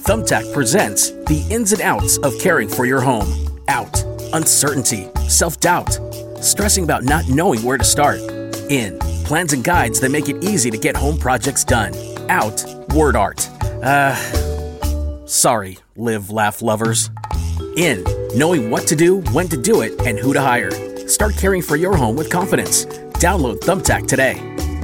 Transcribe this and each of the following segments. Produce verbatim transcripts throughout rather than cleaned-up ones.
Thumbtack presents the ins and outs of caring for your home. Out, uncertainty, self-doubt, stressing about not knowing where to start. In, plans and guides that make it easy to get home projects done. Out, word art. Uh, sorry, live, laugh lovers. In, knowing what to do, when to do it, and who to hire. Start caring for your home with confidence. Download Thumbtack today.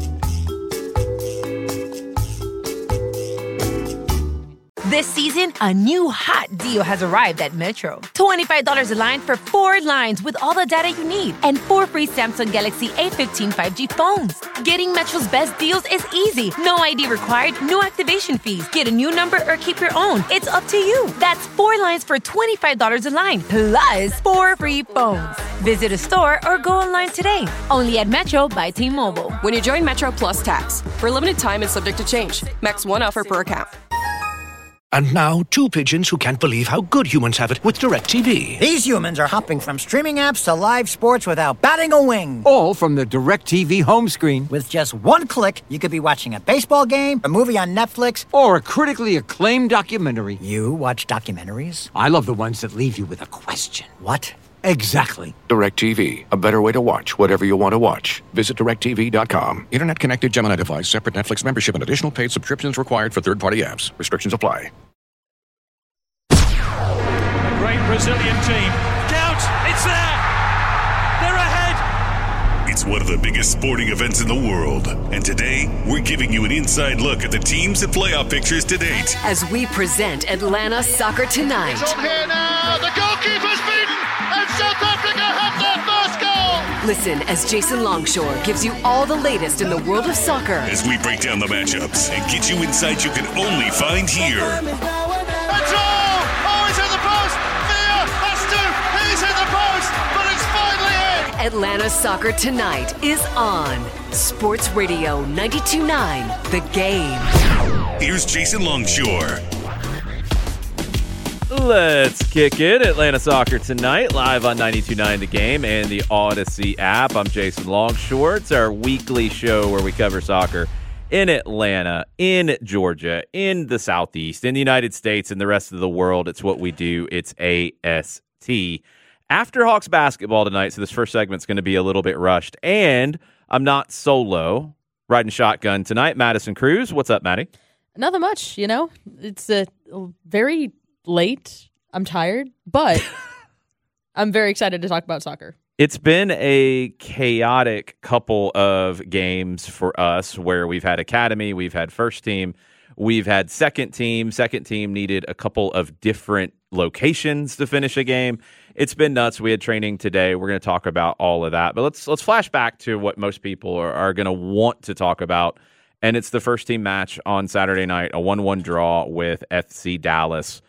This season, a new hot deal has arrived at Metro. twenty-five dollars a line for four lines with all the data you need and four free Samsung Galaxy A fifteen five G phones. Getting Metro's best deals is easy. No I D required, no activation fees. Get a new number or keep your own. It's up to you. That's four lines for twenty-five dollars a line, plus four free phones. Visit a store or go online today. Only at Metro by T-Mobile. When you join Metro Plus Tax. For a limited time and subject to change. Max one offer per account. And now, two pigeons who can't believe how good humans have it with DirecTV. These humans are hopping from streaming apps to live sports without batting a wing. All from the DirecTV home screen. With just one click, you could be watching a baseball game, a movie on Netflix, or a critically acclaimed documentary. You watch documentaries? I love the ones that leave you with a question. What? Exactly. DirecTV, a better way to watch whatever you want to watch. Visit direct T V dot com. Internet connected Gemini device, separate Netflix membership, and additional paid subscriptions required for third-party apps. Restrictions apply. Great Brazilian team. Doubt, it's there. They're ahead. It's one of the biggest sporting events in the world. And today, we're giving you an inside look at the teams and playoff pictures to date. As we present Atlanta Soccer Tonight. It's on here now. The goalkeeper's beaten. And South Africa have their first goal. Listen as Jason Longshore gives you all the latest in the world of soccer. As we break down the matchups and get you insights you can only find here. That's all. Atlanta Soccer Tonight is on Sports Radio ninety-two point nine, The Game. Here's Jason Longshore. Let's kick it. Atlanta Soccer Tonight, live on ninety-two point nine The Game and the Odyssey app. I'm Jason Longshore. It's our weekly show where we cover soccer in Atlanta, in Georgia, in the Southeast, in the United States, and the rest of the world. It's what we do. It's A S T. After Hawks basketball tonight, so this first segment's going to be a little bit rushed. And I'm not solo, riding shotgun tonight. Madison Cruz. What's up, Maddie? Nothing much, you know. It's uh, very late. I'm tired, but I'm very excited to talk about soccer. It's been a chaotic couple of games for us where we've had academy, we've had first team, we've had second team. Second team needed a couple of different locations to finish a game. It's been nuts. We had training today. We're going to talk about all of that. But let's let's flash back to what most people are, are going to want to talk about, and it's the first team match on Saturday night, a one one draw with F C Dallas.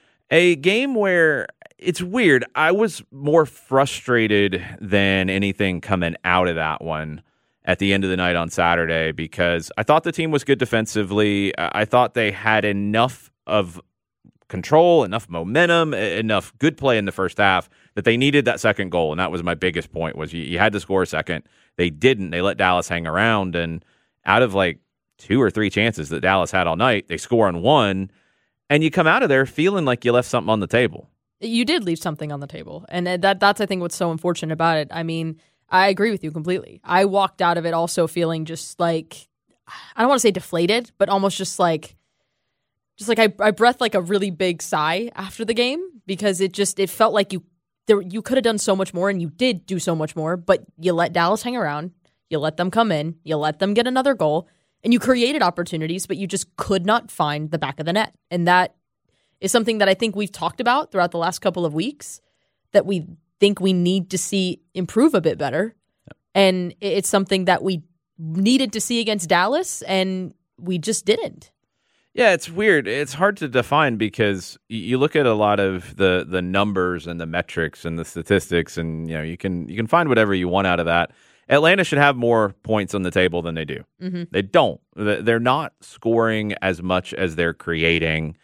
A game where it's weird. I was more frustrated than anything coming out of that one at the end of the night on Saturday because I thought the team was good defensively. I thought they had enough of control, enough momentum, enough good play in the first half that they needed that second goal. And that was my biggest point was you, you had to score a second. They didn't. They let Dallas hang around. And out of like two or three chances that Dallas had all night, they score on one. And you come out of there feeling like you left something on the table. You did leave something on the table. And that that's, I think, what's so unfortunate about it. I mean, I agree with you completely. I walked out of it also feeling just like, I don't want to say deflated, but almost just like, Just like I, I breathed like a really big sigh after the game because it just it felt like you there you could have done so much more and you did do so much more, but you let Dallas hang around, you let them come in, you let them get another goal, and you created opportunities, but you just could not find the back of the net. And that is something that I think we've talked about throughout the last couple of weeks that we think we need to see improve a bit better. Yep. And it's something that we needed to see against Dallas, and we just didn't. Yeah, it's weird. It's hard to define because you look at a lot of the the numbers and the metrics and the statistics, and you know you can you can find whatever you want out of that. Atlanta should have more points on the table than they do. Mm-hmm. They don't. They're not scoring as much as they're creating.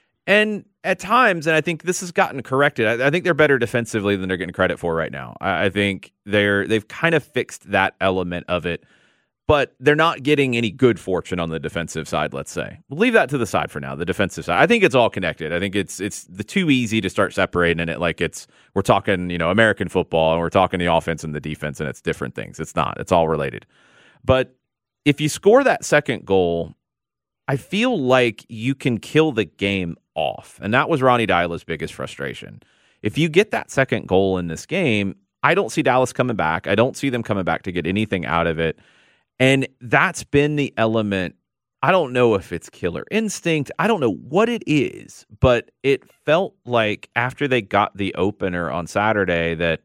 And at times, and I think this has gotten corrected, I, I think they're better defensively than they're getting credit for right now. I, I think they're they've kind of fixed that element of it. but they're not getting any good fortune on the defensive side, let's say. We'll leave that to the side for now, the defensive side. I think it's all connected. I think it's it's the too easy to start separating it like it's we're talking, you know, American football and we're talking the offense and the defense and it's different things. It's not. It's all related. But if you score that second goal, I feel like you can kill the game off. And that was Ronnie Deila's biggest frustration. If you get that second goal in this game, I don't see Dallas coming back. I don't see them coming back to get anything out of it. And that's been the element. I don't know if it's killer instinct. I don't know what it is, but it felt like after they got the opener on Saturday that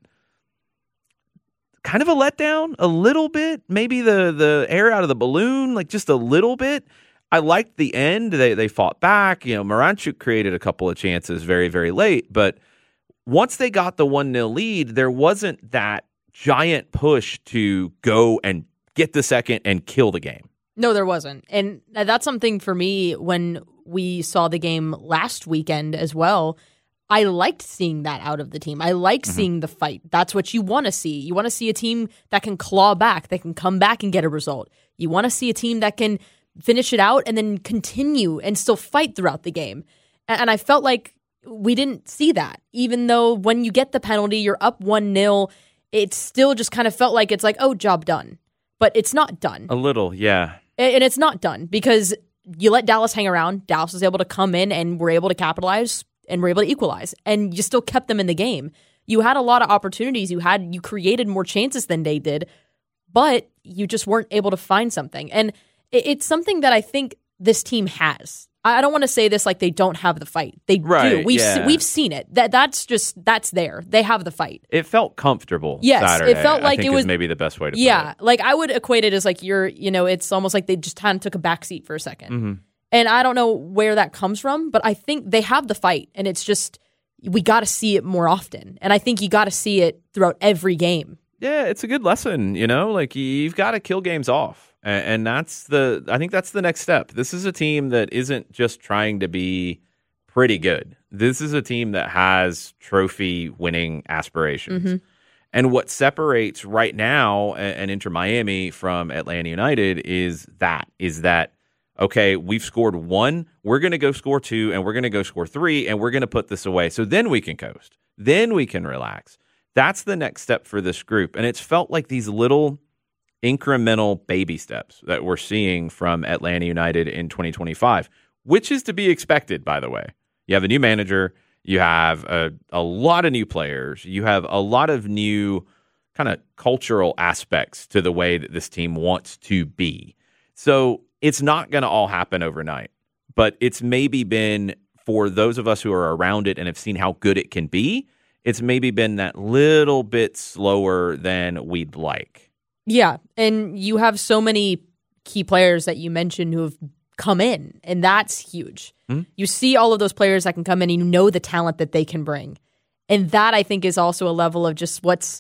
kind of a letdown, a little bit, maybe the the air out of the balloon, like just a little bit. I liked the end. They they fought back. You know, Miranchuk created a couple of chances very, very late, but once they got the one nil lead, there wasn't that giant push to go and get the second and kill the game. No, there wasn't. And that's something for me when we saw the game last weekend as well. I liked seeing that out of the team. I like mm-hmm. seeing the fight. That's what you want to see. You want to see a team that can claw back, that can come back and get a result. You want to see a team that can finish it out and then continue and still fight throughout the game. And I felt like we didn't see that. Even though when you get the penalty, you're up one nil, it still just kind of felt like it's like, oh, job done. But it's not done. A little, yeah. And it's not done because you let Dallas hang around. Dallas was able to come in and were able to capitalize and were able to equalize. And you still kept them in the game. You had a lot of opportunities. You had you created more chances than they did, but you just weren't able to find something. And it's something that I think this team has. I don't want to say this like they don't have the fight. They right, do. We've yeah. se- we've seen it. That that's just that's there. They have the fight. It felt comfortable. Yes, Saturday, it felt like I think it was is maybe the best way to yeah, put it. Yeah, like I would equate it as like you're, you know, it's almost like they just kind of took a backseat for a second. Mm-hmm. And I don't know where that comes from, but I think they have the fight, and it's just we got to see it more often. And I think you got to see it throughout every game. Yeah, it's a good lesson. You know, like you've got to kill games off. And that's the, I think that's the next step. This is a team that isn't just trying to be pretty good. This is a team that has trophy winning aspirations. Mm-hmm. And what separates right now and Inter Miami from Atlanta United is that, is that, okay, we've scored one, we're going to go score two, and we're going to go score three, and we're going to put this away. So then we can coast. Then we can relax. That's the next step for this group. And it's felt like these little incremental baby steps that we're seeing from Atlanta United in twenty twenty-five, which is to be expected, by the way. You have a new manager, you have a, a lot of new players, you have a lot of new kind of cultural aspects to the way that this team wants to be. So it's not going to all happen overnight, but it's maybe been, for those of us who are around it and have seen how good it can be, it's maybe been that little bit slower than we'd like. Yeah, and you have so many key players that you mentioned who have come in, and that's huge. Mm-hmm. You see all of those players that can come in, and you know the talent that they can bring. And that, I think, is also a level of just what's,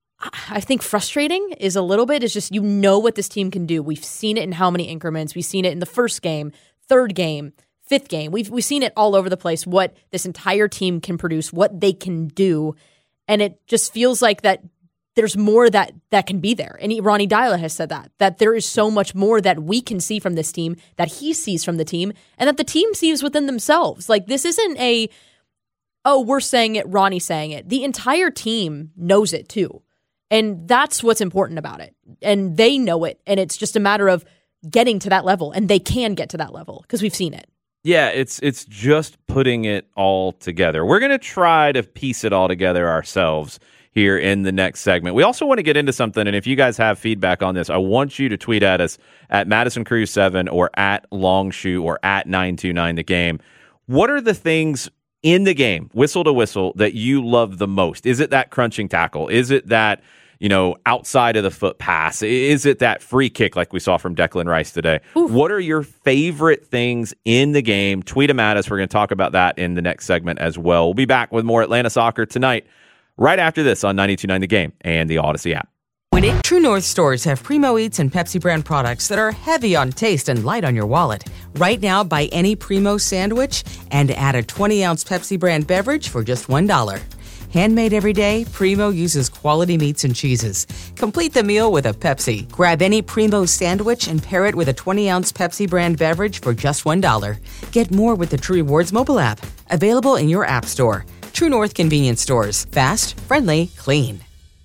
I think, frustrating is a little bit, is just you know what this team can do. We've seen it in how many increments. We've seen it in the first game, third game, fifth game. We've, we've seen it all over the place, what this entire team can produce, what they can do. And it just feels like that there's more that that can be there. And Ronnie Deila has said that, that there is so much more that we can see from this team, that he sees from the team, and that the team sees within themselves. Like, this isn't a, oh, we're saying it, Ronnie's saying it. The entire team knows it too. And that's what's important about it. And they know it. And it's just a matter of getting to that level. And they can get to that level because we've seen it. Yeah, it's it's just putting it all together. We're going to try to piece it all together ourselves here in the next segment. We also want to get into something, and if you guys have feedback on this, I want you to tweet at us at Madison Cruz seven or at Longshoe or at nine two nine the game. What are the things in the game, whistle to whistle, that you love the most? Is it that crunching tackle? Is it that, you know, outside of the foot pass? Is it that free kick like we saw from Declan Rice today? Oof. What are your favorite things in the game? Tweet them at us. We're going to talk about that in the next segment as well. We'll be back with more Atlanta Soccer tonight, right after this on ninety-two point nine The Game and the Odyssey app. Winning True North stores have Primo Eats and Pepsi brand products that are heavy on taste and light on your wallet. Right now, buy any Primo sandwich and add a twenty ounce Pepsi brand beverage for just one dollar. Handmade every day, Primo uses quality meats and cheeses. Complete the meal with a Pepsi. Grab any Primo sandwich and pair it with a twenty-ounce Pepsi brand beverage for just one dollar. Get more with the True Rewards mobile app. Available in your app store. True North Convenience Stores. Fast, friendly, clean.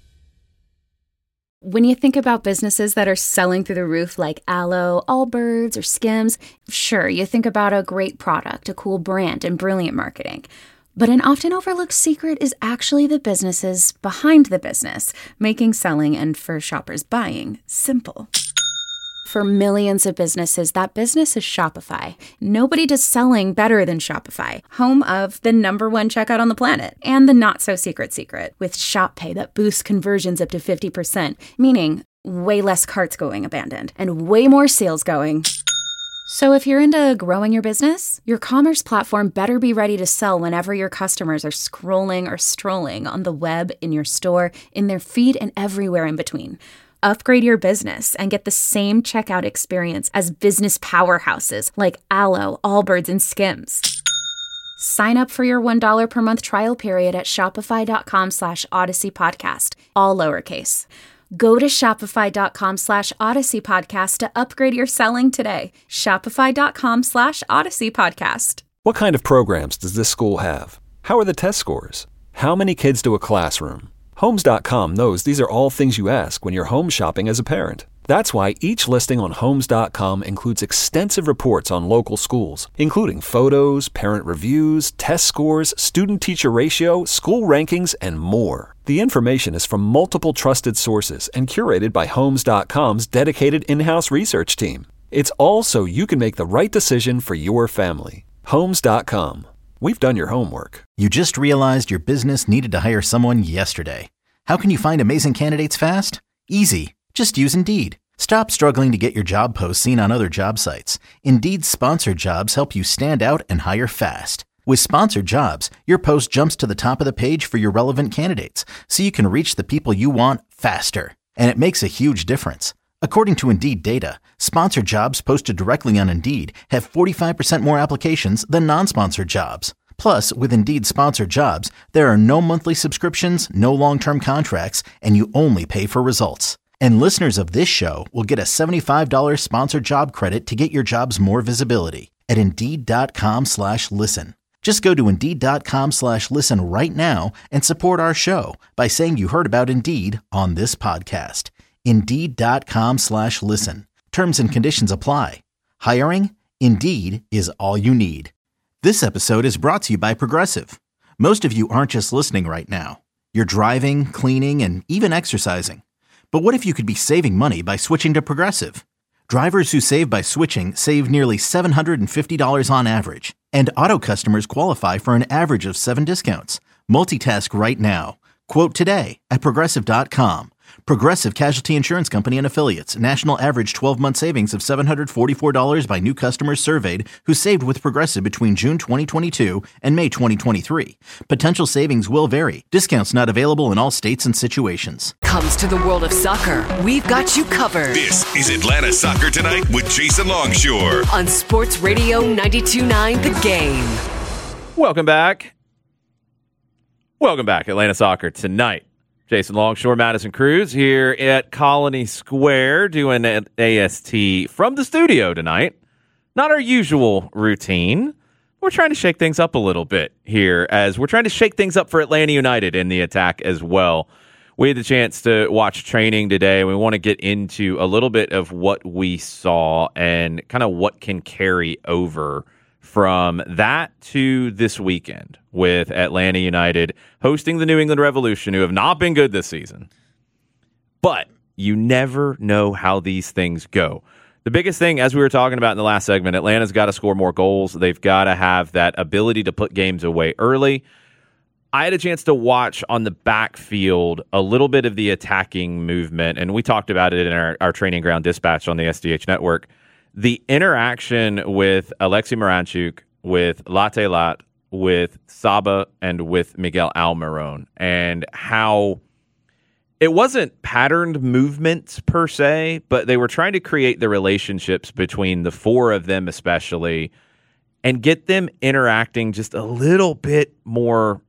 When you think about businesses that are selling through the roof like Aloe, Allbirds, or Skims, sure, you think about a great product, a cool brand, and brilliant marketing. But an often overlooked secret is actually the businesses behind the business, making selling and for shoppers buying simple. For millions of businesses, that business is Shopify. Nobody does selling better than Shopify, home of the number one checkout on the planet and the not-so-secret secret with Shop Pay that boosts conversions up to fifty percent, meaning way less carts going abandoned and way more sales going. So if you're into growing your business, your commerce platform better be ready to sell whenever your customers are scrolling or strolling on the web, in your store, in their feed, and everywhere in between. Upgrade your business and get the same checkout experience as business powerhouses like Aloe, Allbirds, and Skims. Sign up for your one dollar per month trial period at shopify.com slash Odyssey Podcast, all lowercase. Go to shopify.com slash Odyssey Podcast to upgrade your selling today. Shopify.com slash Odyssey Podcast. What kind of programs does this school have? How are the test scores? How many kids do a classroom? Homes dot com knows these are all things you ask when you're home shopping as a parent. That's why each listing on Homes dot com includes extensive reports on local schools, including photos, parent reviews, test scores, student-teacher ratio, school rankings, and more. The information is from multiple trusted sources and curated by Homes dot com's dedicated in-house research team. It's all so you can make the right decision for your family. Homes dot com. We've done your homework. You just realized your business needed to hire someone yesterday. How can you find amazing candidates fast? Easy. Just use Indeed. Stop struggling to get your job posts seen on other job sites. Indeed's sponsored jobs help you stand out and hire fast. With sponsored jobs, your post jumps to the top of the page for your relevant candidates, so you can reach the people you want faster. And it makes a huge difference. According to Indeed data, sponsored jobs posted directly on Indeed have forty-five percent more applications than non-sponsored jobs. Plus, with Indeed sponsored jobs, there are no monthly subscriptions, no long-term contracts, and you only pay for results. And listeners of this show will get a seventy-five dollars sponsored job credit to get your jobs more visibility at Indeed.com slash listen. Just go to Indeed.com slash listen right now and support our show by saying you heard about Indeed on this podcast. Indeed.com slash listen. Terms and conditions apply. Hiring? Indeed is all you need. This episode is brought to you by Progressive. Most of you aren't just listening right now. You're driving, cleaning, and even exercising. But what if you could be saving money by switching to Progressive? Drivers who save by switching save nearly seven hundred fifty dollars on average. And auto customers qualify for an average of seven discounts. Multitask right now. Quote today at Progressive dot com. Progressive Casualty Insurance Company and Affiliates. National average twelve-month savings of seven hundred forty-four dollars by new customers surveyed who saved with Progressive between June twenty twenty-two and May twenty twenty-three. Potential savings will vary. Discounts not available in all states and situations. Comes to the world of soccer. We've got you covered. This is Atlanta Soccer Tonight with Jason Longshore. On Sports Radio ninety-two point nine The Game. Welcome back. Welcome back, Atlanta Soccer Tonight. Jason Longshore, Madison Cruz here at Colony Square doing an A S T from the studio tonight. Not our usual routine. We're trying to shake things up a little bit here as we're trying to shake things up for Atlanta United in the attack as well. We had the chance to watch training today. We want to get into a little bit of what we saw and kind of what can carry over from that to this weekend with Atlanta United hosting the New England Revolution, who have not been good this season. But you never know how these things go. The biggest thing, as we were talking about in the last segment, Atlanta's got to score more goals. They've got to have that ability to put games away early. I had a chance to watch on the backfield a little bit of the attacking movement, and we talked about it in our, our training ground dispatch on the S D H network. The interaction with Alexi Miranchuk, with Latte Lat, with Saba, and with Miguel Almiron, and how it wasn't patterned movements per se, but they were trying to create the relationships between the four of them especially and get them interacting just a little bit more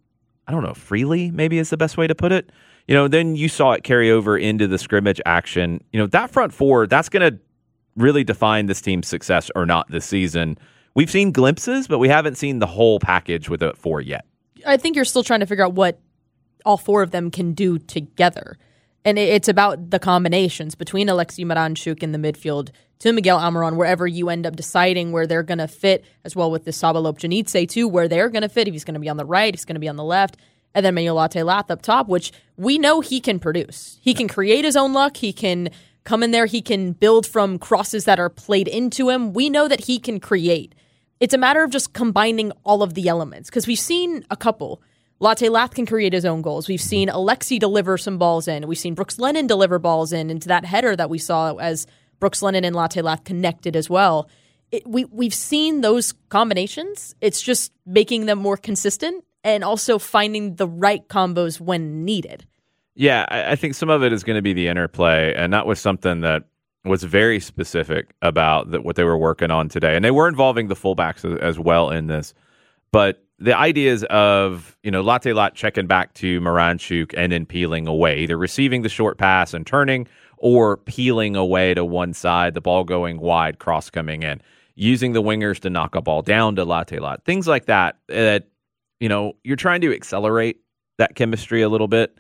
I don't know, freely maybe is the best way to put it. You know, then you saw it carry over into the scrimmage action. You know, that front four, that's going to really define this team's success or not this season. We've seen glimpses, but we haven't seen the whole package with a four yet. I think you're still trying to figure out what all four of them can do together. And it's about the combinations between Alexi Miranchuk in the midfield to Miguel Almiron, wherever you end up deciding where they're going to fit, as well with the Saba Lobjanidze too, where they're going to fit. If he's going to be on the right, he's going to be on the left. And then Manuel Latte-Lath up top, which we know he can produce. He can create his own luck. He can come in there. He can build from crosses that are played into him. We know that he can create. It's a matter of just combining all of the elements, because we've seen a couple. Latte-Lath can create his own goals. We've seen Alexi deliver some balls in. We've seen Brooks Lennon deliver balls in into that header that we saw as Brooks Lennon and Latte-Lath connected as well. It, we, we've seen those combinations. It's just making them more consistent and also finding the right combos when needed. Yeah, I, I think some of it is going to be the interplay, and that was something that was very specific about the, what they were working on today. And they were involving the fullbacks as, as well in this. But the ideas of, you know, Latte-Lath checking back to Miranchuk and then peeling away, either receiving the short pass and turning or peeling away to one side, the ball going wide, cross coming in, using the wingers to knock a ball down to Latte-Lath, things like that, that, you know, you're trying to accelerate that chemistry a little bit.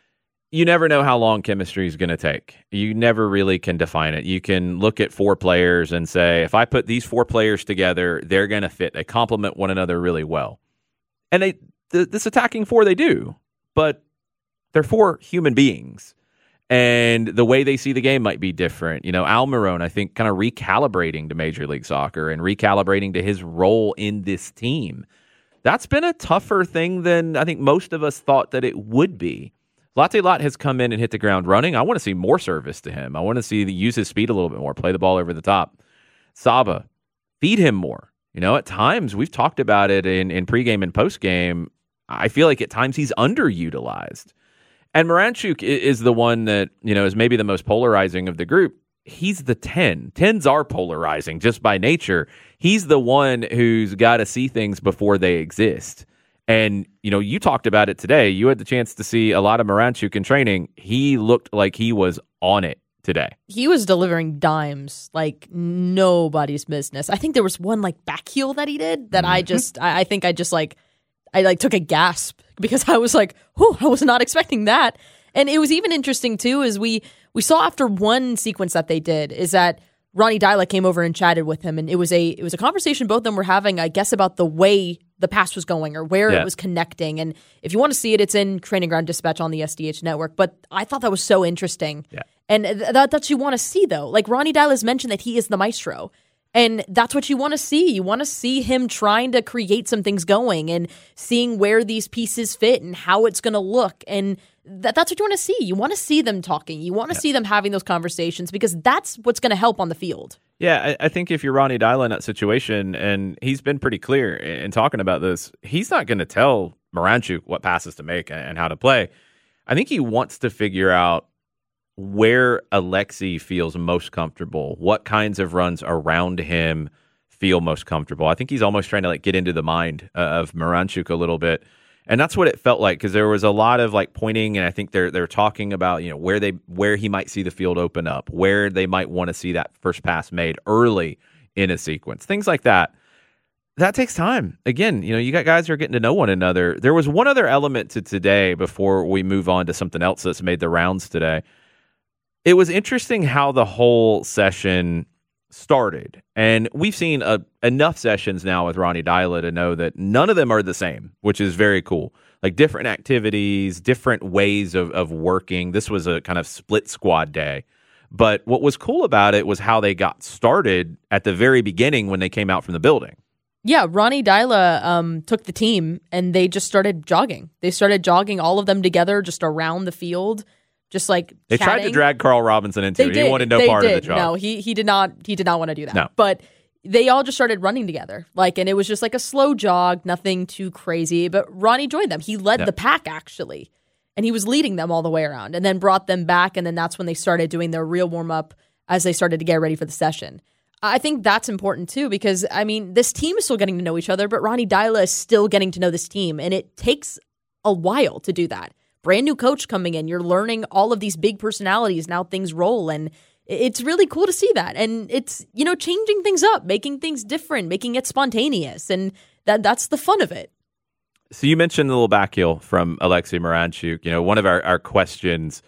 You never know how long chemistry is going to take. You never really can define it. You can look at four players and say, if I put these four players together, they're going to fit. They complement one another really well. And they, th- this attacking four, they do. But they're four human beings. And the way they see the game might be different. You know, Almiron, I think, kind of recalibrating to Major League Soccer and recalibrating to his role in this team. That's been a tougher thing than I think most of us thought that it would be. Latte-Lath has come in and hit the ground running. I want to see more service to him. I want to see the, use his speed a little bit more, play the ball over the top. Saba, feed him more. You know, at times, we've talked about it in, in pregame and postgame. I feel like at times he's underutilized. And Miranchuk is the one that, you know, is maybe the most polarizing of the group. He's the ten. Tens are polarizing just by nature. He's the one who's got to see things before they exist. And, you know, you talked about it today. You had the chance to see a lot of Miranchuk in training. He looked like he was on it today. He was delivering dimes like nobody's business. I think there was one like back heel that he did that I just, I, I think I just like, I like took a gasp because I was like, whew, I was not expecting that. And it was even interesting too, is we, we saw after one sequence that they did is that Ronny Deila came over and chatted with him, and it was a it was a conversation both of them were having, I guess, about the way the pass was going or where yeah. it was connecting. And if you want to see it, it's in Training Ground Dispatch on the S D H network. But I thought that was so interesting. Yeah. And th- that, that's what you want to see, though. Like Ronny Deila's mentioned that he is the maestro. And that's what you want to see. You want to see him trying to create some things going and seeing where these pieces fit and how it's going to look. And that, that's what you want to see. You want to see them talking. You want to yeah. see them having those conversations because that's what's going to help on the field. Yeah, I, I think if you're Ronny Deila in that situation, and he's been pretty clear in talking about this, he's not going to tell Miranchuk what passes to make and how to play. I think he wants to figure out where Alexi feels most comfortable, what kinds of runs around him feel most comfortable. I think he's almost trying to like get into the mind uh, of Miranchuk a little bit. And that's what it felt like, because there was a lot of like pointing, and I think they're they're talking about, you know, where they where he might see the field open up, where they might want to see that first pass made early in a sequence, things like that. That takes time. Again, you know, you got guys who are getting to know one another. There was one other element to today before we move on to something else that's made the rounds today. It was interesting how the whole session started. And we've seen a, enough sessions now with Ronny Deila to know that none of them are the same, which is very cool. Like different activities, different ways of, of working. This was a kind of split squad day. But what was cool about it was how they got started at the very beginning when they came out from the building. Yeah, Ronny Deila um, took the team and they just started jogging. They started jogging, all of them together, just around the field. Just like they chatting. tried to drag Carl Robinson into they it. Did. He wanted no they part did. of the job. No, he he did not. He did not want to do that. No. But they all just started running together. Like, and it was just like a slow jog, nothing too crazy. But Ronny joined them. He led yeah. the pack actually, and he was leading them all the way around, and then brought them back. And then that's when they started doing their real warm up as they started to get ready for the session. I think that's important too, because I mean, this team is still getting to know each other, but Ronny Deila is still getting to know this team, and it takes a while to do that. Brand new coach coming in, you're learning all of these big personalities, now things roll, and it's really cool to see that. And it's, you know, changing things up, making things different, making it spontaneous, and that that's the fun of it. So you mentioned the little back heel from Alexei Miranchuk. You know, one of our, our questions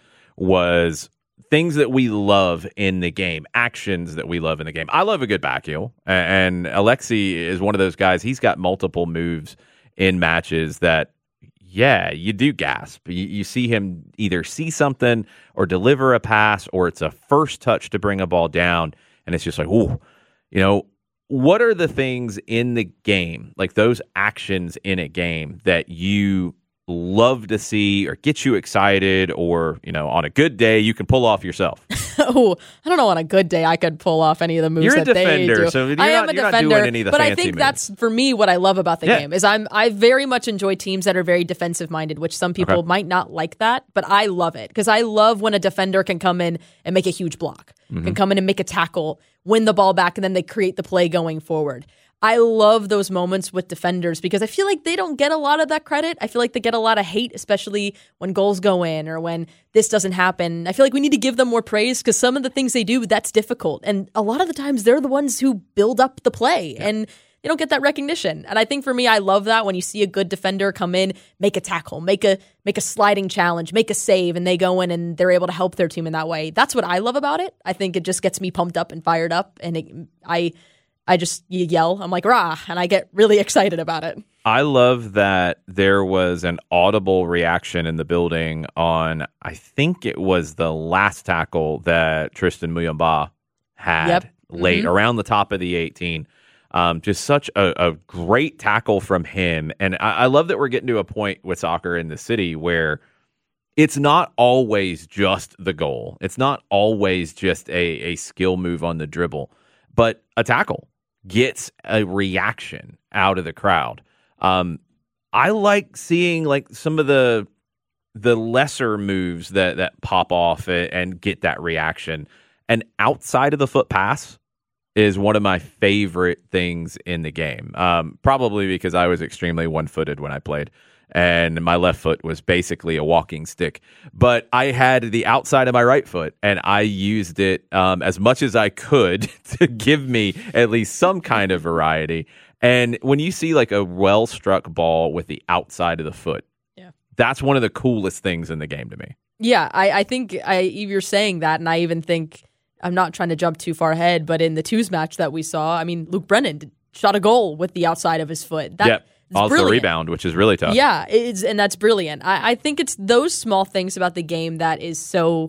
was things that we love in the game, actions that we love in the game. I love a good back heel, and Alexei is one of those guys. He's got multiple moves in matches that, yeah, you do gasp. You, you see him either see something or deliver a pass, or it's a first touch to bring a ball down, and it's just like, ooh, you know, what are the things in the game, like those actions in a game that you love to see or get you excited, or, you know, on a good day you can pull off yourself? Oh, I don't know. On a good day, I could pull off any of the moves you're that a defender, they do. so you're I am not, a you're defender, not doing any of the but fancy I think moves. that's for me what I love about the yeah. game is I'm I very much enjoy teams that are very defensive minded, which some people Okay. might not like that, but I love it because I love when a defender can come in and make a huge block, Mm-hmm. can come in and make a tackle, win the ball back, and then they create the play going forward. I love those moments with defenders because I feel like they don't get a lot of that credit. I feel like they get a lot of hate, especially when goals go in or when this doesn't happen. I feel like we need to give them more praise because some of the things they do, that's difficult. And a lot of the times they're the ones who build up the play yeah. and they don't get that recognition. And I think for me, I love that when you see a good defender come in, make a tackle, make a make a sliding challenge, make a save, and they go in and they're able to help their team in that way. That's what I love about it. I think it just gets me pumped up and fired up. And it, I... I just you yell, I'm like, rah, and I get really excited about it. I love that there was an audible reaction in the building on, I think it was the last tackle that Tristan Muyumba had yep. late mm-hmm. around the top of the eighteen. Um, just such a, a great tackle from him. And I, I love that we're getting to a point with soccer in the city where it's not always just the goal. It's not always just a, a skill move on the dribble, but a tackle gets a reaction out of the crowd. Um, I like seeing like some of the the lesser moves that that pop off and, and get that reaction. And outside of the foot pass is one of my favorite things in the game. Um, probably because I was extremely one-footed when I played, and my left foot was basically a walking stick. But I had the outside of my right foot, and I used it um, as much as I could to give me at least some kind of variety. And when you see like a well-struck ball with the outside of the foot, yeah, that's one of the coolest things in the game to me. Yeah, I, I think I, you're saying that, and I even think, I'm not trying to jump too far ahead, but in the twos match that we saw, I mean, Luke Brennan did, shot a goal with the outside of his foot. That, yep. Also brilliant. Rebound, which is really tough. Yeah, it's, and that's brilliant. I, I think it's those small things about the game that is so,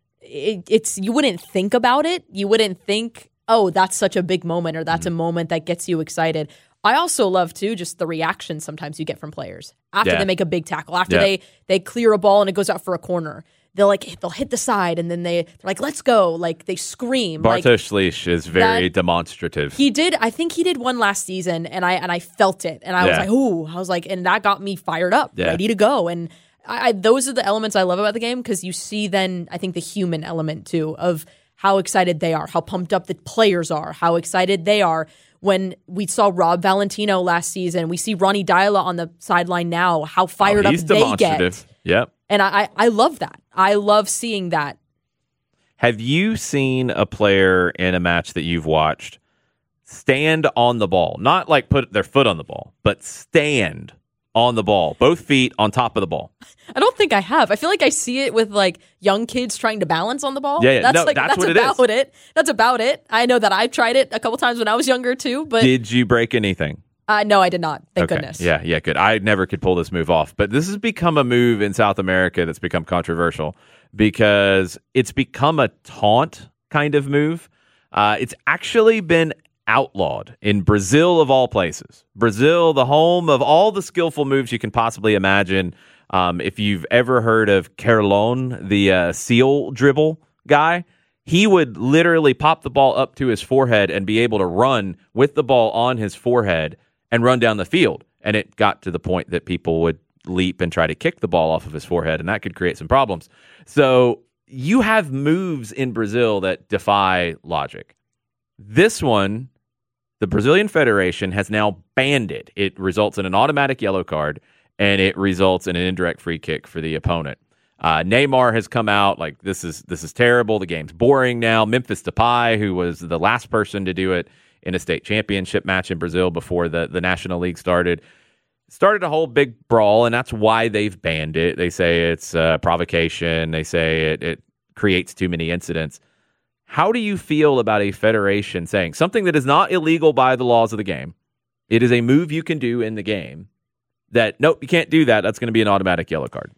it, it's you wouldn't think about it. You wouldn't think, oh, that's such a big moment, or that's mm-hmm. a moment that gets you excited. I also love, too, just the reaction sometimes you get from players after yeah. they make a big tackle, after yeah. they, they clear a ball and it goes out for a corner. They'll like they'll hit the side and then they, they're like, let's go. Like they scream. Bartosz like, Slisz is very that, demonstrative. He did. I think he did one last season, and I and I felt it, and I yeah. was like, ooh, I was like, and that got me fired up, yeah. ready to go. And I, I those are the elements I love about the game because you see then I think the human element too of how excited they are, how pumped up the players are, how excited they are. When we saw Rob Valentino last season, we see Ronnie Deila on the sideline now, how fired oh, up they get. Yep. And I, I love that. I love seeing that. Have you seen a player in a match that you've watched stand on the ball? Not like put their foot on the ball, but stand on the ball, both feet on top of the ball. I don't think I have. I feel like I see it with like young kids trying to balance on the ball. Yeah, yeah. That's no, like that's, that's what about it is. it. That's about it. I know that I've tried it a couple times when I was younger too, but did you break anything? Uh, no, I did not. Thank okay. goodness. Yeah, yeah, good. I never could pull this move off, but this has become a move in South America that's become controversial because it's become a taunt kind of move. Uh, it's actually been outlawed in Brazil, of all places. Brazil, the home of all the skillful moves you can possibly imagine. Um, if you've ever heard of Carlon, the uh, seal dribble guy, he would literally pop the ball up to his forehead and be able to run with the ball on his forehead and run down the field. And it got to the point that people would leap and try to kick the ball off of his forehead, and that could create some problems. So you have moves in Brazil that defy logic. This one, the Brazilian Federation has now banned it. It results in an automatic yellow card, and it results in an indirect free kick for the opponent. Uh, Neymar has come out like this is this is terrible. The game's boring now. Memphis Depay, who was the last person to do it in a state championship match in Brazil before the, the National League started, started a whole big brawl, and that's why they've banned it. They say it's uh, provocation. They say it, it creates too many incidents. How do you feel about a federation saying something that is not illegal by the laws of the game? It is a move you can do in the game that, nope, you can't do that. That's going to be an automatic yellow card.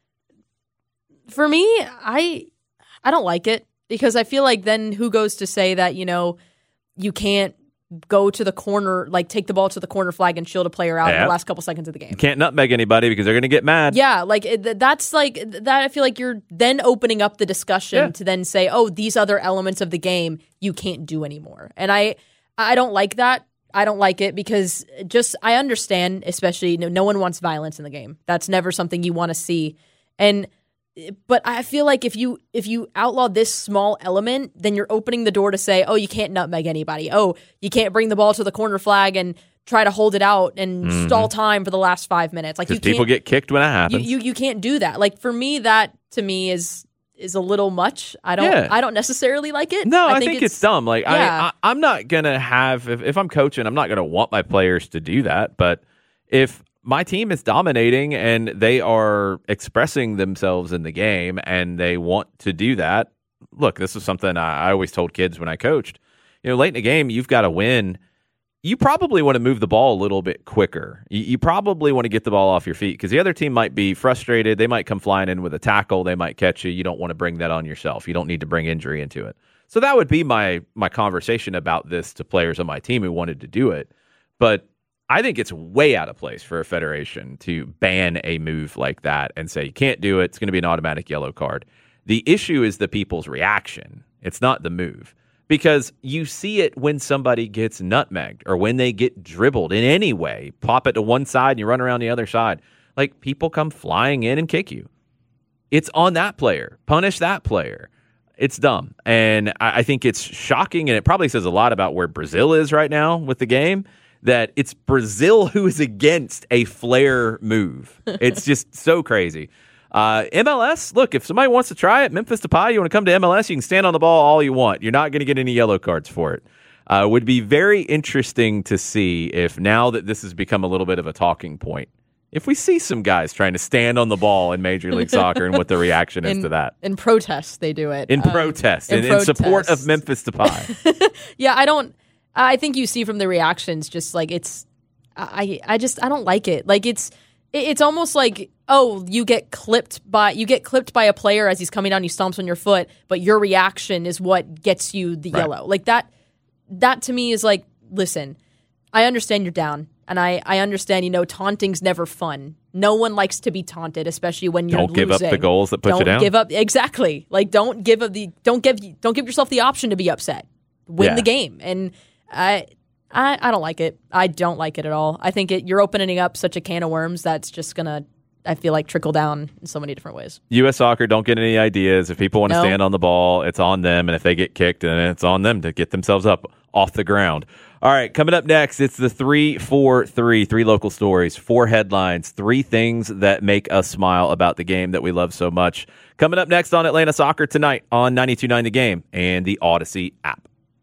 For me, I I don't like it because I feel like then who goes to say that, you know, you can't go to the corner, like take the ball to the corner flag and shield a player out yeah. in the last couple seconds of the game. You can't nutmeg anybody because they're going to get mad. Yeah, like it, that's like that. I feel like you're then opening up the discussion yeah. to then say, oh, these other elements of the game you can't do anymore. And I I don't like that. I don't like it because just I understand, especially no, no one wants violence in the game. That's never something you want to see. And but I feel like if you if you outlaw this small element, then you're opening the door to say, oh, you can't nutmeg anybody. Oh, you can't bring the ball to the corner flag and try to hold it out and mm-hmm. stall time for the last five minutes. Like you people get kicked when it happens. You, you you can't do that. Like for me, that to me is is a little much. I don't yeah. I don't necessarily like it. No, I, I think, think it's, it's dumb. Like yeah. I, I I'm not gonna have if, if I'm coaching, I'm not gonna want my players to do that. But if my team is dominating and they are expressing themselves in the game and they want to do that. Look, this is something I, I always told kids when I coached. You know, late in the game, you've got to win. You probably want to move the ball a little bit quicker. You, you probably want to get the ball off your feet because the other team might be frustrated. They might come flying in with a tackle. They might catch you. You don't want to bring that on yourself. You don't need to bring injury into it. So that would be my my conversation about this to players on my team who wanted to do it. But I think it's way out of place for a federation to ban a move like that and say, you can't do it. It's going to be an automatic yellow card. The issue is the people's reaction. It's not the move. Because you see it when somebody gets nutmegged or when they get dribbled in any way. Pop it to one side and you run around the other side. Like, people come flying in and kick you. It's on that player. Punish that player. It's dumb. And I think it's shocking, and it probably says a lot about where Brazil is right now with the game, that it's Brazil who is against a flare move. It's just so crazy. Uh, M L S, look, if somebody wants to try it, Memphis Depay, you want to come to M L S, you can stand on the ball all you want. You're not going to get any yellow cards for it. Uh, would be very interesting to see if now that this has become a little bit of a talking point, if we see some guys trying to stand on the ball in Major League Soccer and what the reaction in, is to that. In protest, they do it. In um, protest, in, in, protest. in support of Memphis Depay. Yeah, I don't... I think you see from the reactions, just like it's, I, I just, I don't like it. Like it's, it's almost like, oh, you get clipped by, you get clipped by a player as he's coming down, he stomps on your foot, but your reaction is what gets you the right. yellow. Like that, that to me is like, listen, I understand you're down, and I, I understand, you know, taunting's never fun. No one likes to be taunted, especially when you're don't losing. Don't give up the goals that put don't you down. Don't give up, exactly. Like don't give up the, don't give, don't give yourself the option to be upset. Win yeah. the game, and. I, I I don't like it. I don't like it at all. I think it, you're opening up such a can of worms that's just going to, I feel like, trickle down in so many different ways. U S Soccer, don't get any ideas. If people want to no. stand on the ball, it's on them. And if they get kicked, then it's on them to get themselves up off the ground. All right, coming up next, it's the three four three, three local stories, four headlines, three things that make us smile about the game that we love so much. Coming up next on Atlanta Soccer tonight on ninety-two point nine The Game and the Odyssey app.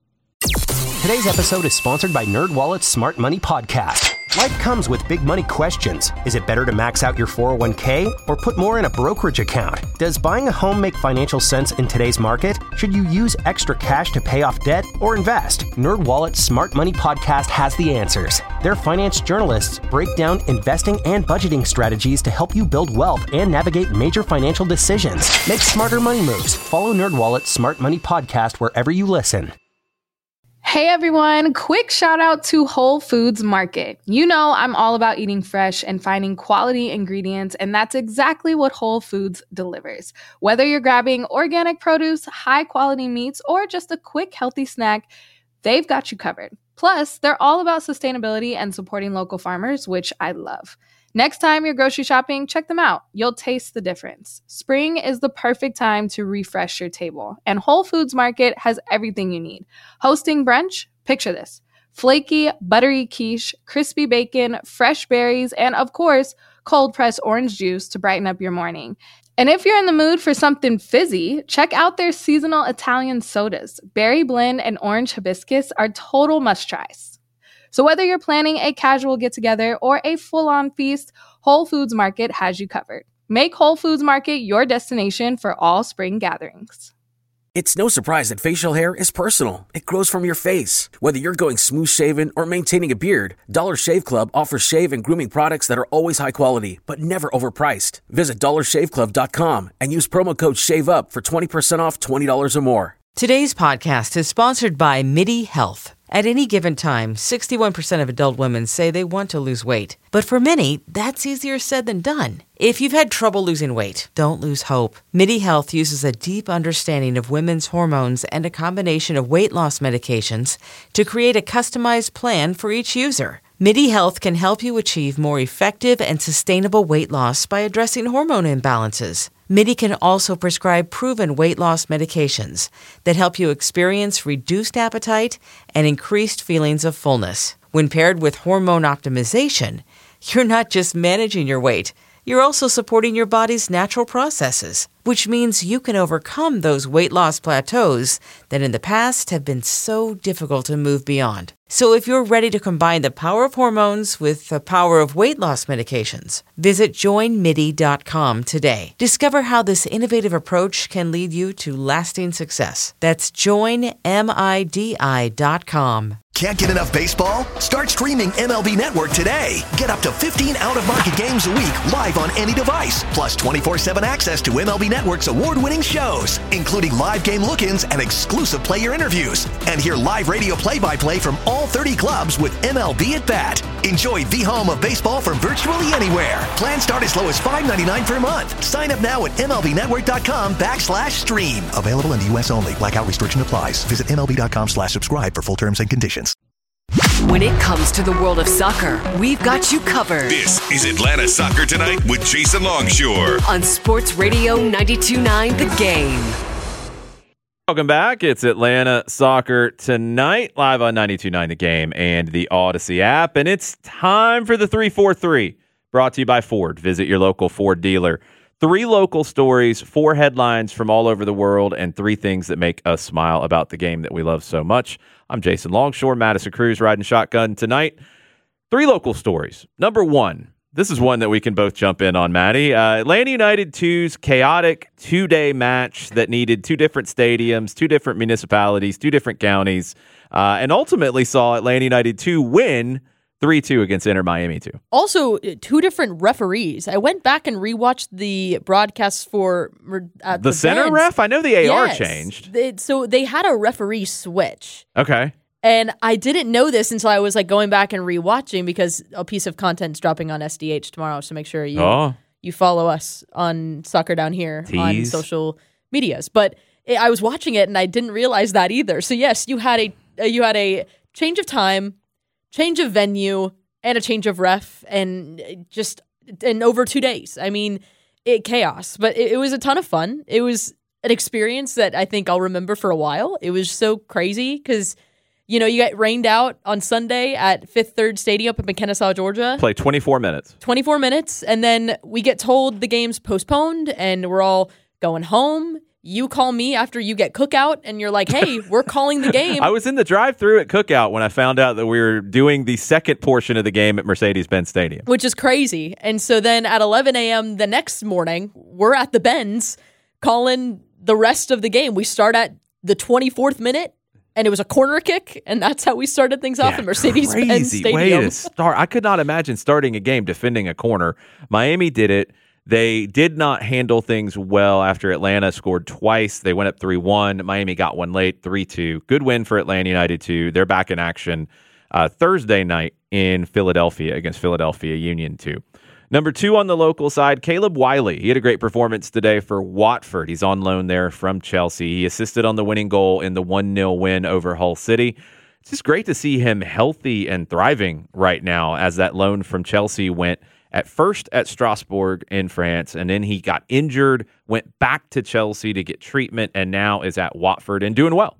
Today's episode is sponsored by NerdWallet's Smart Money Podcast. Life comes with big money questions. Is it better to max out your four oh one k or put more in a brokerage account? Does buying a home make financial sense in today's market? Should you use extra cash to pay off debt or invest? NerdWallet's Smart Money Podcast has the answers. Their finance journalists break down investing and budgeting strategies to help you build wealth and navigate major financial decisions. Make smarter money moves. Follow NerdWallet's Smart Money Podcast wherever you listen. Hey everyone, quick shout out to Whole Foods Market. You know I'm all about eating fresh and finding quality ingredients, and that's exactly what Whole Foods delivers. Whether you're grabbing organic produce, high quality meats, or just a quick healthy snack, they've got you covered. Plus, they're all about sustainability and supporting local farmers, which I love. Next time you're grocery shopping, check them out. You'll taste the difference. Spring is the perfect time to refresh your table, and Whole Foods Market has everything you need. Hosting brunch? Picture this. flaky, buttery quiche, crispy bacon, fresh berries, and of course, cold-pressed orange juice to brighten up your morning. And if you're in the mood for something fizzy, check out their seasonal Italian sodas. Berry blend and orange hibiscus are total must-tries. So whether you're planning a casual get-together or a full-on feast, Whole Foods Market has you covered. Make Whole Foods Market your destination for all spring gatherings. It's no surprise that facial hair is personal. It grows from your face. Whether you're going smooth shaven or maintaining a beard, Dollar Shave Club offers shave and grooming products that are always high quality, but never overpriced. Visit dollar shave club dot com and use promo code SHAVEUP for twenty percent off twenty dollars or more. Today's podcast is sponsored by MIDI Health. At any given time, sixty-one percent of adult women say they want to lose weight. But for many, that's easier said than done. If you've had trouble losing weight, don't lose hope. MIDI Health uses a deep understanding of women's hormones and a combination of weight loss medications to create a customized plan for each user. MIDI Health can help you achieve more effective and sustainable weight loss by addressing hormone imbalances. MIDI can also prescribe proven weight loss medications that help you experience reduced appetite and increased feelings of fullness. When paired with hormone optimization, you're not just managing your weight, you're also supporting your body's natural processes, which means you can overcome those weight loss plateaus that in the past have been so difficult to move beyond. So if you're ready to combine the power of hormones with the power of weight loss medications, visit join midi dot com today. Discover how this innovative approach can lead you to lasting success. That's join midi dot com. Can't get enough baseball? Start streaming M L B Network today. Get up to fifteen out-of-market games a week live on any device, plus twenty-four seven access to M L B Network's award-winning shows, including live game look-ins and exclusive player interviews. And hear live radio play-by-play from all thirty clubs with M L B at Bat. Enjoy the home of baseball from virtually anywhere. Plans start as low as five ninety-nine per month. Sign up now at MLBnetwork.com backslash stream. Available in the U S only. Blackout restriction applies. Visit MLB.com slash subscribe for full terms and conditions. When it comes to the world of soccer, we've got you covered. This is Atlanta Soccer Tonight with Jason Longshore on Sports Radio ninety-two point nine The Game. Welcome back. It's Atlanta Soccer Tonight, live on ninety-two point nine The Game and the Odyssey app. And it's time for the three four three, brought to you by Ford. Visit your local Ford dealer. Three local stories, four headlines from all over the world, and three things that make us smile about the game that we love so much. I'm Jason Longshore, Madison Cruz riding shotgun tonight. Three local stories. Number one, this is one that we can both jump in on, Maddie. Uh, Atlanta United two's chaotic two-day match that needed two different stadiums, two different municipalities, two different counties, uh, and ultimately saw Atlanta United two win three two against Inter Miami two. Also, two different referees. I went back and rewatched the broadcasts for uh, the, the center Vans. ref. I know the A R yes. changed. They, so they had a referee switch. Okay. And I didn't know this until I was like going back and rewatching because a piece of content's dropping on S D H tomorrow. So make sure you oh. you follow us on Soccer Down Here Tease. on social medias. But it, I was watching it and I didn't realize that either. So yes, you had a uh, you had a change of time, change of venue, and a change of ref, and just in over two days. I mean, it chaos, but it, it was a ton of fun. It was an experience that I think I'll remember for a while. It was so crazy because, you know, you get rained out on Sunday at Fifth Third Stadium up in Kennesaw, Georgia. Play twenty-four minutes. twenty-four minutes, and then we get told the game's postponed, and we're all going home. You call me after you get Cookout, and you're like, hey, we're calling the game. I was in the drive-thru at Cookout when I found out that we were doing the second portion of the game at Mercedes-Benz Stadium. Which is crazy. And so then at eleven a.m. the next morning, we're at the Benz calling the rest of the game. We start at the twenty-fourth minute, and it was a corner kick, and that's how we started things off yeah, at Mercedes-Benz crazy Stadium. Way to start. I could not imagine starting a game defending a corner. Miami did it. They did not handle things well after Atlanta scored twice. They went up three one. Miami got one late, three two. Good win for Atlanta United two. They're back in action uh, Thursday night in Philadelphia against Philadelphia Union two. Number two on the local side, Caleb Wiley. He had a great performance today for Watford. He's on loan there from Chelsea. He assisted on the winning goal in the one nil win over Hull City. It's just great to see him healthy and thriving right now as that loan from Chelsea went at first at Strasbourg in France, and then he got injured, went back to Chelsea to get treatment, and now is at Watford and doing well.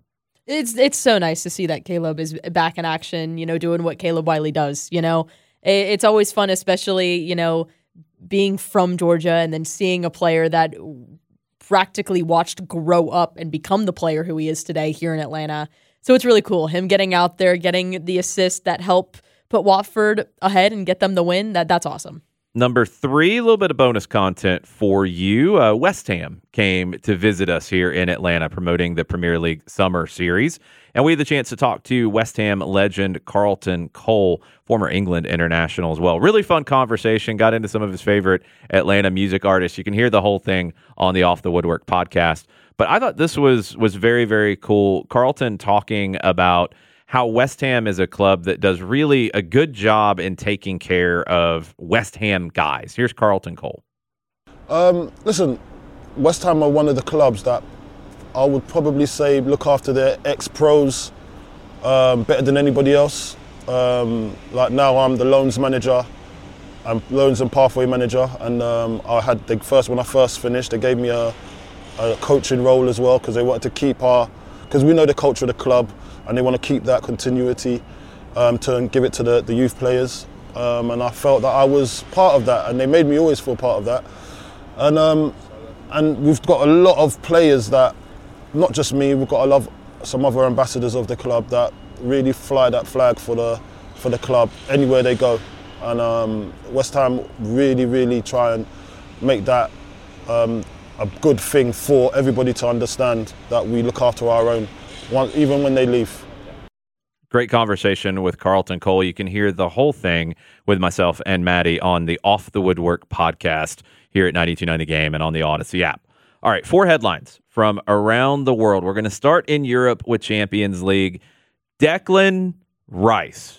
It's it's so nice to see that Caleb is back in action, you know, doing what Caleb Wiley does, you know. It's always fun, especially, you know, being from Georgia and then seeing a player that practically watched grow up and become the player who he is today here in Atlanta. So it's really cool. Him getting out there, getting the assists that help put Watford ahead and get them the win, that that's awesome. Number three, a little bit of bonus content for you. Uh, West Ham came to visit us here in Atlanta, promoting the Premier League Summer Series. And we had the chance to talk to West Ham legend Carlton Cole, former England international as well. Really fun conversation. Got into some of his favorite Atlanta music artists. You can hear the whole thing on the Off the Woodwork podcast. But I thought this was was very, very cool. Carlton talking about how West Ham is a club that does really a good job in taking care of West Ham guys. Here's Carlton Cole. Um, listen, West Ham are one of the clubs that I would probably say look after their ex-pros um, better than anybody else. Um, like now I'm the loans manager, I'm loans and pathway manager, and um, I had the first, when I first finished, they gave me a, a coaching role as well because they wanted to keep our, because we know the culture of the club, and they want to keep that continuity um, to give it to the, the youth players. Um, and I felt that I was part of that, and they made me always feel part of that. And um, and we've got a lot of players that, not just me, we've got a lot of some other ambassadors of the club that really fly that flag for the for the club anywhere they go. And um, West Ham really, really try and make that um, a good thing for everybody to understand that we look after our own, even when they leave. Great conversation with Carlton Cole. You can hear the whole thing with myself and Maddie on the Off the Woodwork podcast here at ninety-two point nine The Game and on the Odyssey app. All right, four headlines from around the world. We're going to start in Europe with Champions League. Declan Rice.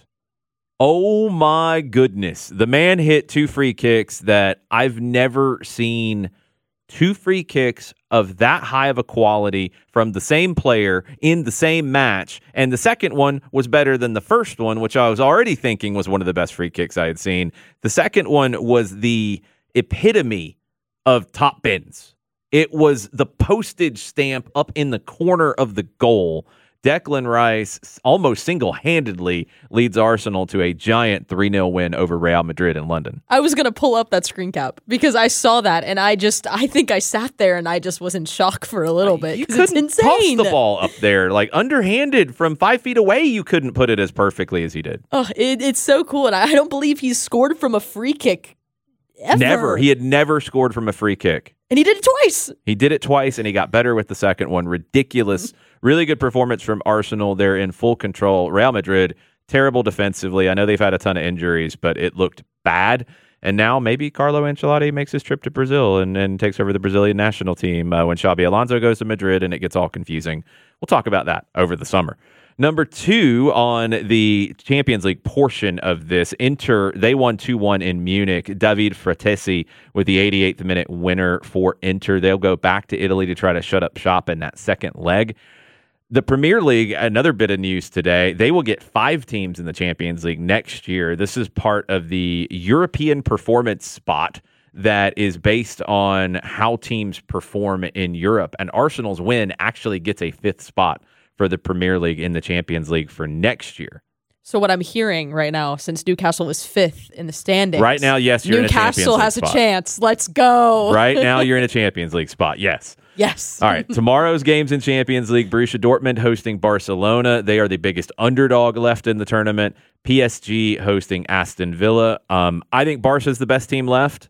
Oh my goodness. The man hit two free kicks that I've never seen. Two free kicks of that high of a quality from the same player in the same match. And the second one was better than the first one, which I was already thinking was one of the best free kicks I had seen. The second one was the epitome of top bins. It was the postage stamp up in the corner of the goal. Declan Rice almost single-handedly leads Arsenal to a giant three nil win over Real Madrid in London. I was going to pull up that screen cap because I saw that, and I just, I think I sat there and I just was in shock for a little bit. You couldn't it's insane. Toss the ball up there, like underhanded from five feet away. You couldn't put it as perfectly as he did. Oh, it, it's so cool, and I don't believe he's scored from a free kick ever. Never. He had never scored from a free kick. And he did it twice. He did it twice, and he got better with the second one. Ridiculous. Really good performance from Arsenal. They're in full control. Real Madrid, terrible defensively. I know they've had a ton of injuries, but it looked bad. And now maybe Carlo Ancelotti makes his trip to Brazil and, and takes over the Brazilian national team uh, when Xabi Alonso goes to Madrid, and it gets all confusing. We'll talk about that over the summer. Number two on the Champions League portion of this, Inter, they won two one in Munich. David Fratesi with the eighty-eighth minute winner for Inter. They'll go back to Italy to try to shut up shop in that second leg. The Premier League, another bit of news today, they will get five teams in the Champions League next year. This is part of the European performance spot that is based on how teams perform in Europe. And Arsenal's win actually gets a fifth spot for the Premier League in the Champions League for next year. So what I'm hearing right now, since Newcastle is fifth in the standings, right now, yes, you're Newcastle in a Champions League has spot. a chance. Let's go. Right now, you're in a Champions League spot. Yes. Yes. All right. Tomorrow's games in Champions League: Borussia Dortmund hosting Barcelona. They are the biggest underdog left in the tournament. P S G hosting Aston Villa. Um, I think Barca's the best team left,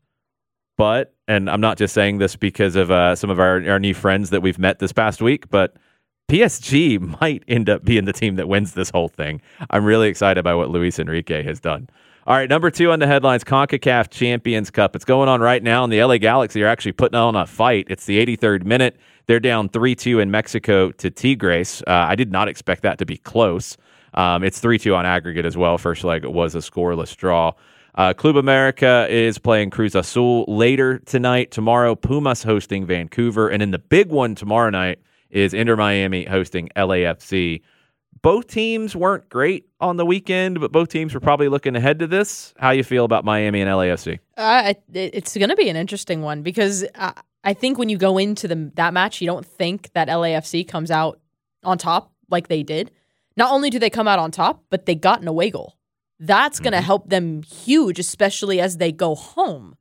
but and I'm not just saying this because of uh, some of our, our new friends that we've met this past week, but P S G might end up being the team that wins this whole thing. I'm really excited by what Luis Enrique has done. All right, number two on the headlines, CONCACAF Champions Cup. It's going on right now, and the L A Galaxy are actually putting on a fight. It's the eighty-third minute. They're down three two in Mexico to Tigres. Uh, I did not expect that to be close. Um, it's three two on aggregate as well. First leg was a scoreless draw. Uh, Club America is playing Cruz Azul later tonight. Tomorrow, Pumas hosting Vancouver. And then the big one tomorrow night is Inter Miami hosting L A F C. Both teams weren't great on the weekend, but both teams were probably looking ahead to this. How you feel about Miami and L A F C? Uh, it's going to be an interesting one because I, I think when you go into the, that match, you don't think that L A F C comes out on top like they did, not only do they come out on top, but they got an away goal. That's going to mm-hmm. help them huge, especially as they go home.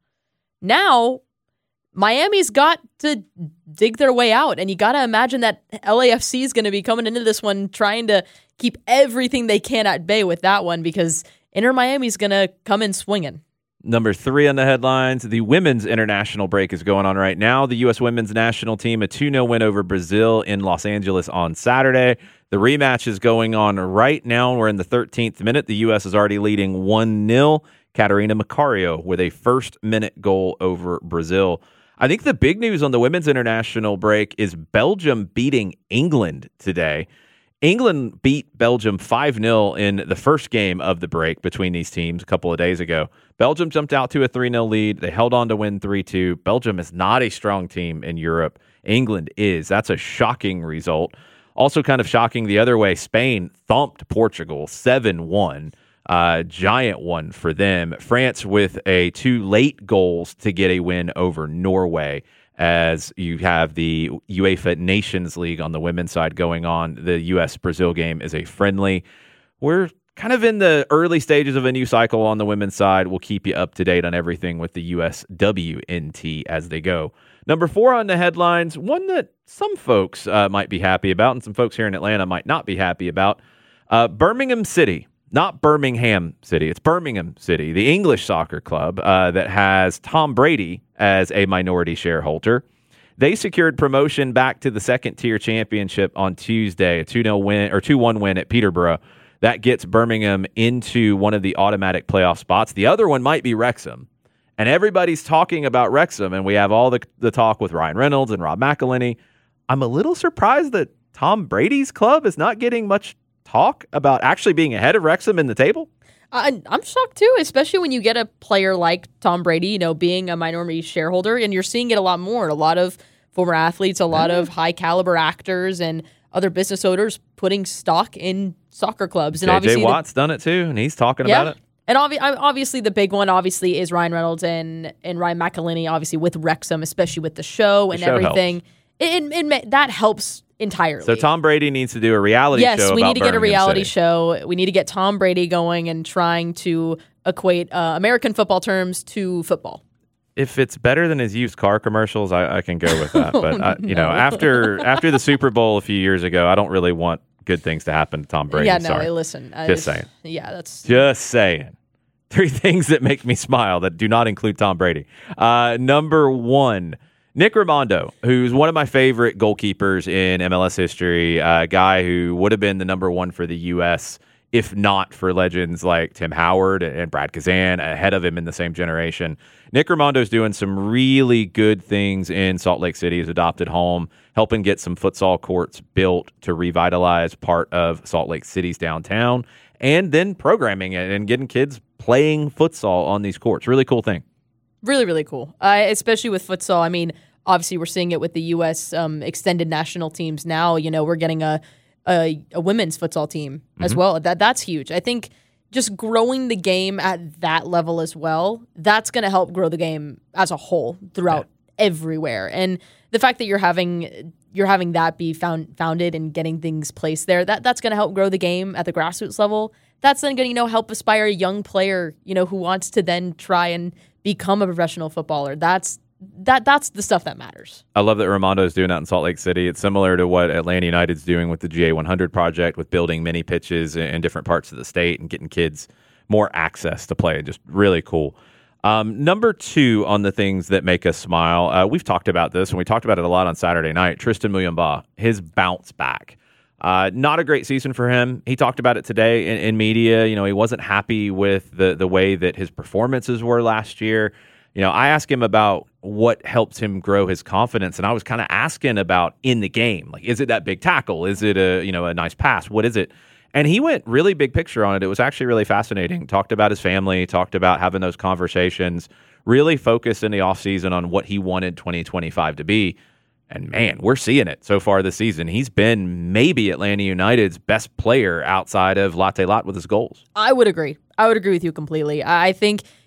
Now, Miami's got to dig their way out, and you got to imagine that L A F C is going to be coming into this one trying to keep everything they can at bay with that one, because Inter Miami's going to come in swinging. Number three on the headlines, the women's international break is going on right now. The U S women's national team, a two nil win over Brazil in Los Angeles on Saturday. The rematch is going on right now. We're in the thirteenth minute. The U S is already leading one nil. Catarina Macario with a first-minute goal over Brazil. I think the big news on the women's international break is Belgium beating England today. England beat Belgium five nil in the first game of the break between these teams a couple of days ago. Belgium jumped out to a three nil lead. They held on to win three two. Belgium is not a strong team in Europe. England is. That's a shocking result. Also kind of shocking the other way, Spain thumped Portugal seven one. Uh, giant one for them. France with a two late goals to get a win over Norway, as you have the UEFA Nations League on the women's side going on. The U S Brazil game is a friendly. We're kind of in the early stages of a new cycle on the women's side. We'll keep you up to date on everything with the U S W N T as they go. Number four on the headlines, one that some folks uh, might be happy about and some folks here in Atlanta might not be happy about. Uh, Birmingham City. Not Birmingham City. It's Birmingham City, the English soccer club uh, that has Tom Brady as a minority shareholder. They secured promotion back to the second-tier championship on Tuesday, a two nil win or two one win at Peterborough. That gets Birmingham into one of the automatic playoff spots. The other one might be Wrexham. And everybody's talking about Wrexham, and we have all the, the talk with Ryan Reynolds and Rob McElhenney. I'm a little surprised that Tom Brady's club is not getting much talk about actually being ahead of Wrexham in the table. I, I'm shocked too, especially when you get a player like Tom Brady, you know, being a minority shareholder, and you're seeing it a lot more. A lot of former athletes, a lot of high caliber actors, and other business owners putting stock in soccer clubs. And J J obviously, Watt's the, done it too, and he's talking yeah. about it. And obvi- obviously, the big one, obviously, is Ryan Reynolds and and Ryan McElhenney, obviously with Wrexham, especially with the show and the show everything. It, it, it that helps entirely. So Tom Brady needs to do a reality yes, show. Yes, we about need to get a Birmingham reality City. show. We need to get Tom Brady going and trying to equate uh, American football terms to football. If it's better than his used car commercials, I, I can go with that. But I, you no. know, after after the Super Bowl a few years ago, I don't really want good things to happen to Tom Brady. Yeah, no, Sorry. listen. I Just saying. Yeah, that's just saying. Three things that make me smile that do not include Tom Brady. Uh, number one. Nick Rimando, who's one of my favorite goalkeepers in M L S history, a guy who would have been the number one for the U S if not for legends like Tim Howard and Brad Kazan ahead of him in the same generation. Nick Rimando's doing some really good things in Salt Lake City, his adopted home, helping get some futsal courts built to revitalize part of Salt Lake City's downtown, and then programming it and getting kids playing futsal on these courts. Really cool thing. Really, really cool, uh, especially with futsal. I mean, obviously, we're seeing it with the U S um, extended national teams now. You know, we're getting a a, a women's futsal team mm-hmm. as well. That That's huge. I think just growing the game at that level as well, that's going to help grow the game as a whole throughout yeah. everywhere. And the fact that you're having you're having that be found, founded and getting things placed there, that that's going to help grow the game at the grassroots level. That's then going to, you know, help aspire a young player, you know, who wants to then try and become a professional footballer. That's that that's the stuff that matters. I love that Rimando is doing that in Salt Lake City. It's similar to what Atlanta United's doing with the G A one hundred project, with building mini pitches in different parts of the state and getting kids more access to play. Just really cool. Um, number two on the things that make us smile, uh, we've talked about this, and we talked about it a lot on Saturday night. Tristan Muyumba, his bounce back. Uh, not a great season for him. He talked about it today in, in media. You know, he wasn't happy with the the way that his performances were last year. You know, I asked him about what helps him grow his confidence, and I was kind of asking about in the game. Like, is it that big tackle? Is it a, you know, a nice pass? What is it? And he went really big picture on it. It was actually really fascinating. Talked about his family, talked about having those conversations, really focused in the offseason on what he wanted twenty twenty-five to be. And man, we're seeing it so far this season. He's been maybe Atlanta United's best player outside of Latte Lot with his goals. I would agree. I would agree with you completely. I think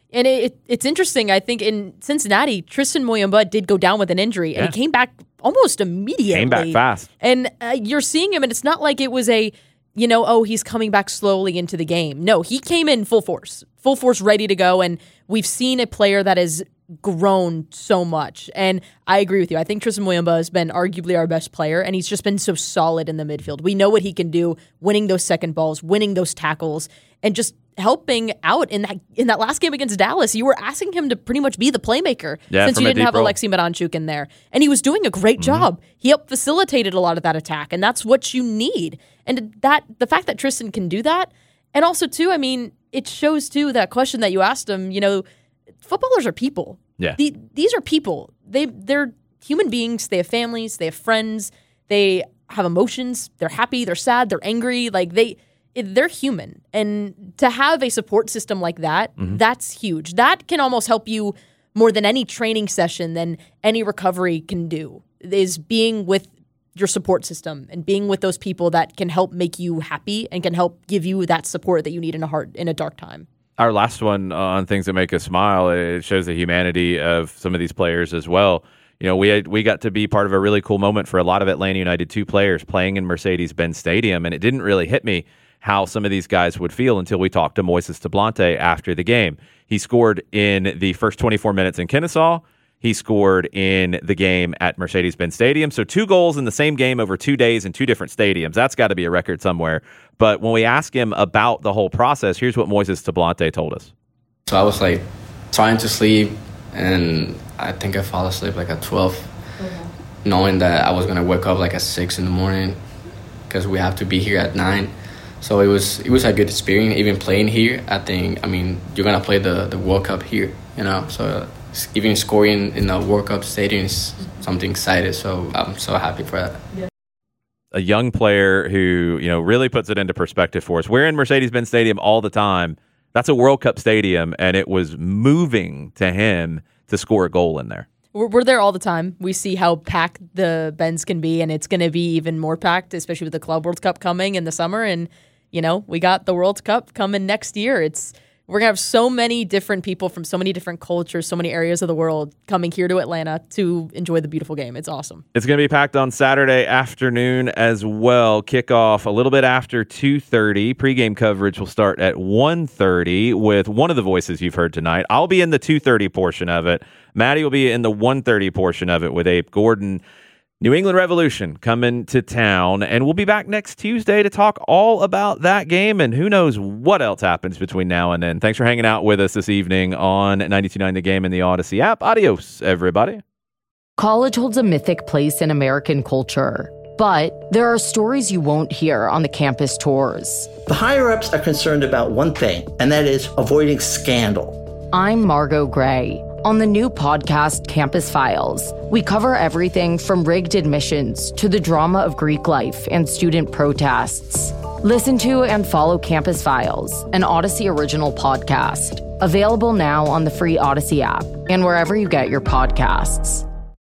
And it, it, it's interesting. I think in Cincinnati, Tristan Muyumba did go down with an injury, yeah. and he came back almost immediately. Came back fast. And uh, you're seeing him, and it's not like it was a, you know, oh, he's coming back slowly into the game. No, he came in full force, full force, ready to go. And we've seen a player that has grown so much. And I agree with you. I think Tristan Muyumba has been arguably our best player, and he's just been so solid in the midfield. We know what he can do, winning those second balls, winning those tackles, and just helping out in that in that last game against Dallas. You were asking him to pretty much be the playmaker yeah, since you didn't have role. Alexei Miranchuk in there. And he was doing a great Mm-hmm. job. He helped facilitated a lot of that attack, and that's what you need. And that the fact that Tristan can do that, and also, too, I mean, it shows, too, that question that you asked him, you know, footballers are people. Yeah. The, these are people. They, they're human beings. They have families. They have friends. They have emotions. They're happy. They're sad. They're angry. Like, they... they're human. And to have a support system like that, mm-hmm. that's huge. That can almost help you more than any training session, than any recovery can do, is being with your support system and being with those people that can help make you happy and can help give you that support that you need in a hard, in a dark time. Our last one on things that make us smile, it shows the humanity of some of these players as well. You know, we had, we got to be part of a really cool moment for a lot of Atlanta United two players playing in Mercedes-Benz Stadium, and it didn't really hit me how some of these guys would feel until we talked to Moises Tablante after the game. He scored in the first twenty-four minutes in Kennesaw. He scored in the game at Mercedes-Benz Stadium. So two goals in the same game over two days in two different stadiums. That's got to be a record somewhere. But when we ask him about the whole process, here's what Moises Tablante told us. So I was like trying to sleep, and I think I fell asleep like at twelve, mm-hmm. knowing that I was going to wake up like at six in the morning because we have to be here at nine. So it was it was a good experience, even playing here. I think, I mean, you're going to play the, the World Cup here, you know. So even scoring in the World Cup stadium is something exciting. So I'm so happy for that. Yeah. A young player who, you know, really puts it into perspective for us. We're in Mercedes-Benz Stadium all the time. That's a World Cup stadium, and it was moving to him to score a goal in there. We're, we're there all the time. We see how packed the Benz can be, and it's going to be even more packed, especially with the Club World Cup coming in the summer. And you know, we got the World Cup coming next year. It's we're gonna have so many different people from so many different cultures, so many areas of the world coming here to Atlanta to enjoy the beautiful game. It's awesome. It's gonna be packed on Saturday afternoon as well. Kickoff a little bit after two thirty. Pre-game coverage will start at one thirty with one of the voices you've heard tonight. I'll be in the two thirty portion of it. Maddie will be in the one thirty portion of it with Abe Gordon. New England Revolution coming to town, and we'll be back next Tuesday to talk all about that game, and who knows what else happens between now and then. Thanks for hanging out with us this evening on ninety-two point nine The Game and the Odyssey app. Adios, everybody. College holds a mythic place in American culture, but there are stories you won't hear on the campus tours. The higher-ups are concerned about one thing, and that is avoiding scandal. I'm Margot Gray. On the new podcast, Campus Files, we cover everything from rigged admissions to the drama of Greek life and student protests. Listen to and follow Campus Files, an Odyssey original podcast. Available now on the free Odyssey app and wherever you get your podcasts.